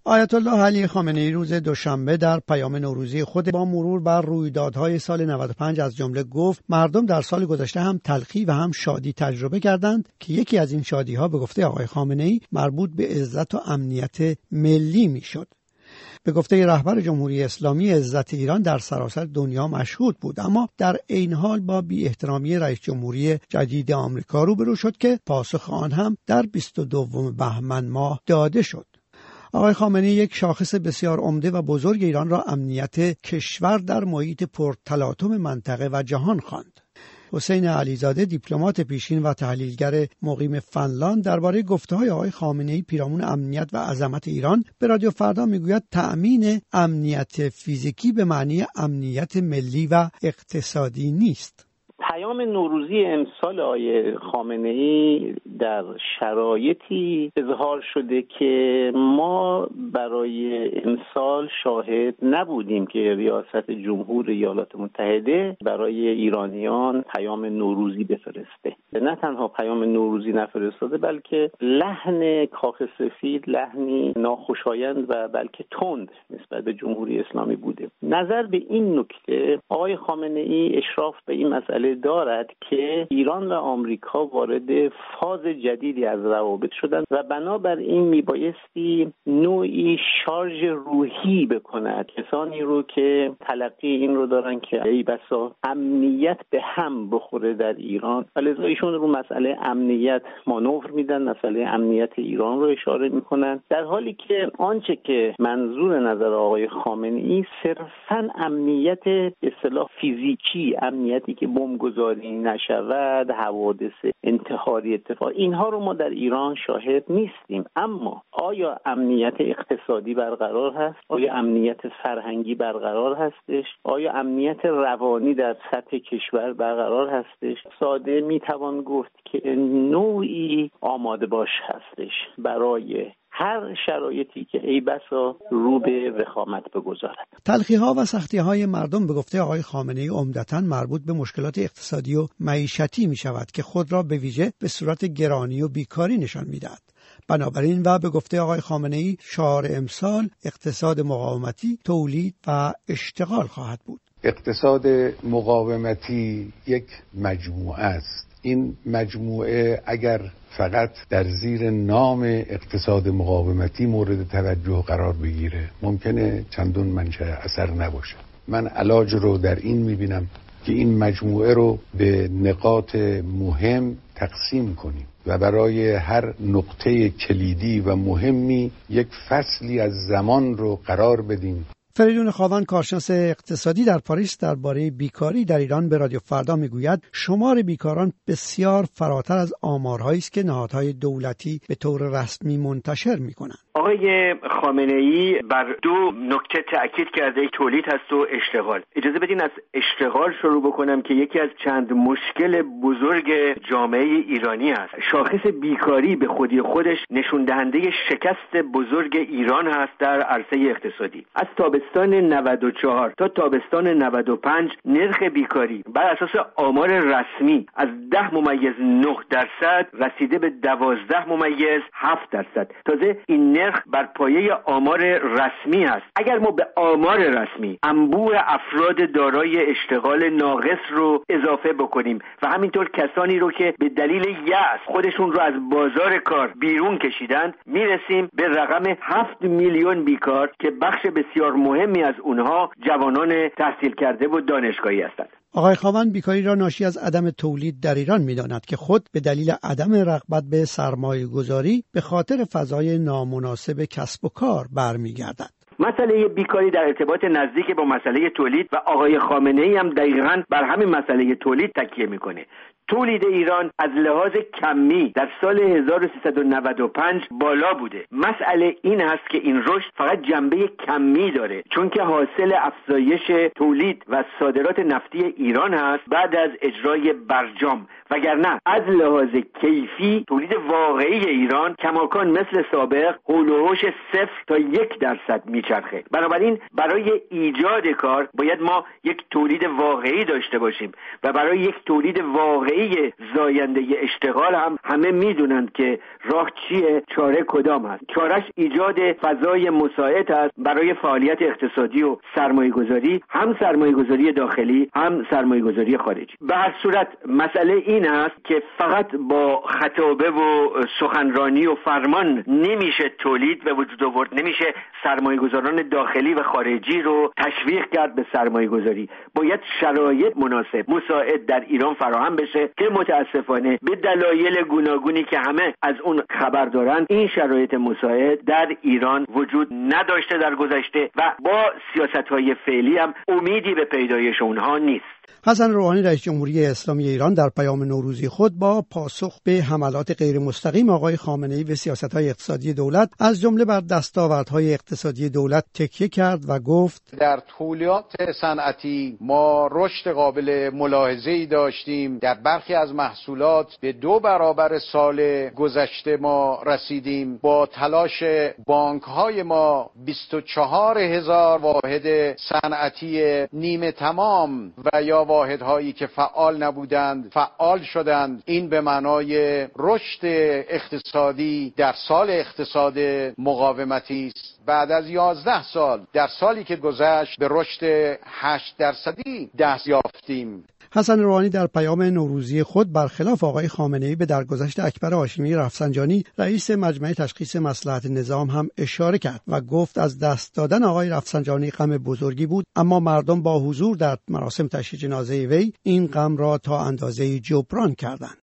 آیت الله علی خامنه‌ای روز دوشنبه در پیام نوروزی خود با مرور بر رویدادهای سال 95 از جمله گفت مردم در سال گذشته هم تلخی و هم شادی تجربه کردند که یکی از این شادی‌ها به گفته آقای خامنه‌ای مربوط به عزت و امنیت ملی میشد. به گفته رهبر جمهوری اسلامی عزت ایران در سراسر دنیا مشهود بود، اما در عین حال با بی احترامی رئیس جمهوری جدید آمریکا روبرو شد که پاسخ آن هم در 22 بهمن ماه داده شد. آقای خامنه‌ای یک شاخص بسیار عمده و بزرگ ایران را امنیت کشور در محیط پرتلاطم منطقه و جهان خواند. حسین علیزاده دیپلمات پیشین و تحلیلگر مقیم فنلاند درباره گفته‌های آقای خامنه‌ای پیرامون امنیت و عظمت ایران به رادیو فردا میگوید تأمین امنیت فیزیکی به معنی امنیت ملی و اقتصادی نیست. پیام نوروزی امسال آقای خامنه‌ای در شرایطی اظهار شده که ما برای امسال شاهد نبودیم که ریاست جمهور ایالات متحده برای ایرانیان پیام نوروزی بفرسته. نه تنها پیام نوروزی نفرستاده، بلکه لحن کاخ سفید لحنی ناخوشایند و بلکه تند نسبت به جمهوری اسلامی بوده. نظر به این نکته آقای خامنه‌ای اشراف به این مسئله دارد که ایران و آمریکا وارد فاز جدیدی از روابط شدند و بنابراین میبایستی نوعی شارژ روحی بکند کسانی رو که تلقی این رو دارن که ای بسا امنیت به هم بخوره در ایران، لذا ایشون رو مسئله امنیت مانور میدن، مسئله امنیت ایران رو اشاره میکنن، در حالی که آنچه که منظور نظر آقای خامنه‌ای صرفاً امنیت به اصطلاح فیزیکی، امنیتی که بمبگذاری نشود، حوادث انتحاری اتفاق، اینها رو ما در ایران شاهد نیستیم. اما آیا امنیت اقتصادی برقرار هست؟ آیا امنیت فرهنگی برقرار هستش؟ آیا امنیت روانی در سطح کشور برقرار هستش؟ ساده میتوان گفت که نوعی آماده باش هستش برای هر شرایطی که ای بسا رو به وخامت بگذارد. تلخی‌ها و سختی‌های مردم به گفته آقای خامنه‌ای عمدتاً مربوط به مشکلات اقتصادی و معیشتی می‌شود که خود را به ویژه به صورت گرانی و بیکاری نشان می‌دهد. بنابراین و به گفته آقای خامنه‌ای شعار امسال اقتصاد مقاومتی، تولید و اشتغال خواهد بود. اقتصاد مقاومتی یک مجموعه است. این مجموعه اگر فقط در زیر نام اقتصاد مقاومتی مورد توجه قرار بگیره ممکنه چندون منشأ اثر نباشه. من علاج رو در این میبینم که این مجموعه رو به نقاط مهم تقسیم کنیم و برای هر نقطه کلیدی و مهمی یک فصلی از زمان رو قرار بدیم. فریدون خاوند کارشناس اقتصادی در پاریس درباره بیکاری در ایران به رادیو فردا میگوید شمار بیکاران بسیار فراتر از آمارهایی است که نهادهای دولتی به طور رسمی منتشر میکنند. آقای خامنه‌ای بر دو نکته تأکید کرده، تولید هست و اشتغال. اجازه بدین از اشتغال شروع بکنم که یکی از چند مشکل بزرگ جامعه ایرانی است. شاخص بیکاری به خودی خودش نشون دهنده شکست بزرگ ایران هست در عرصه اقتصادی. از تابستان 94 تا تابستان 95 نرخ بیکاری بر اساس آمار رسمی از 10.9% رسیده به 12.7%. تازه این نرخ بر پایه آمار رسمی است. اگر ما به آمار رسمی انبوه افراد دارای اشتغال ناقص رو اضافه بکنیم و همینطور کسانی رو که به دلیل یأس خودشون رو از بازار کار بیرون کشیدند، میرسیم به رقم 7 میلیون بیکار که بخش بسیار مهمی از اونها جوانان تحصیل کرده و دانشگاهی هستند. آقای خاوند بیکاری را ناشی از عدم تولید در ایران می‌داند که خود به دلیل عدم رغبت به سرمایه‌گذاری به خاطر فضای نامناسب کسب و کار برمیگردد. مسئله بیکاری در ارتباط نزدیک با مسئله تولید و آقای خامنه‌ای هم دقیقاً بر همین مسئله تولید تکیه میکنه. تولید ایران از لحاظ کمی در سال 1395 بالا بوده. مسئله این هست که این رشد فقط جنبه کمی داره، چون که حاصل افزایش تولید و صادرات نفتی ایران هست بعد از اجرای برجام وگرنه از لحاظ کیفی تولید واقعی ایران کماکان مثل سابق حول و حوش 0 تا 1% میچرخه. بنابراین برای ایجاد کار باید ما یک تولید واقعی داشته باشیم و برای یک تولید واقعی زاینده اشتغال هم همه میدونند که راه چیه، چاره کدام است. چارش ایجاد فضای مساعد است برای فعالیت اقتصادی و سرمایه‌گذاری، هم سرمایه‌گذاری داخلی هم سرمایه‌گذاری خارجی. به هر صورت مسئله این است که فقط با خطابه و سخنرانی و فرمان نمیشه تولید به وجود آورد، نمیشه سرمایه‌گذاران داخلی و خارجی رو تشویق کرد به سرمایه‌گذاری. باید شرایط مناسب مساعد در ایران فراهم بشه که متاسفانه به دلایل گوناگونی که همه از اون خبر دارن این شرایط مساعد در ایران وجود نداشته در گذشته و با سیاست‌های فعلی هم امیدی به پیدایش اونها نیست. حسن روحانی رئیس جمهوری اسلامی ایران در پیام نوروزی خود با پاسخ به حملات غیر مستقیم آقای خامنه‌ای به سیاست‌های اقتصادی دولت از جمله بر دستاوردهای اقتصادی دولت تکیه کرد و گفت در تولیدات صنعتی ما رشد قابل ملاحظه‌ای داشتیم. در برخی از محصولات به 2 برابر سال گذشته ما رسیدیم. با تلاش بانک‌های ما 24,000 واحد صنعتی نیمه تمام و یا واحدهایی که فعال نبودند فعال شدند. این به معنای رشد اقتصادی در سال اقتصاد مقاومتی است. بعد از 11 سال در سالی که گذشت به رشد 8% دست یافتیم. حسن روحانی در پیام نوروزی خود برخلاف آقای خامنه‌ای به درگذشت اکبر هاشمی رفسنجانی رئیس مجمع تشخیص مصلحت نظام هم اشاره کرد و گفت از دست دادن آقای رفسنجانی غم بزرگی بود، اما مردم با حضور در مراسم تشییع جنازه وی این غم را تا اندازه‌ای جبران کردند.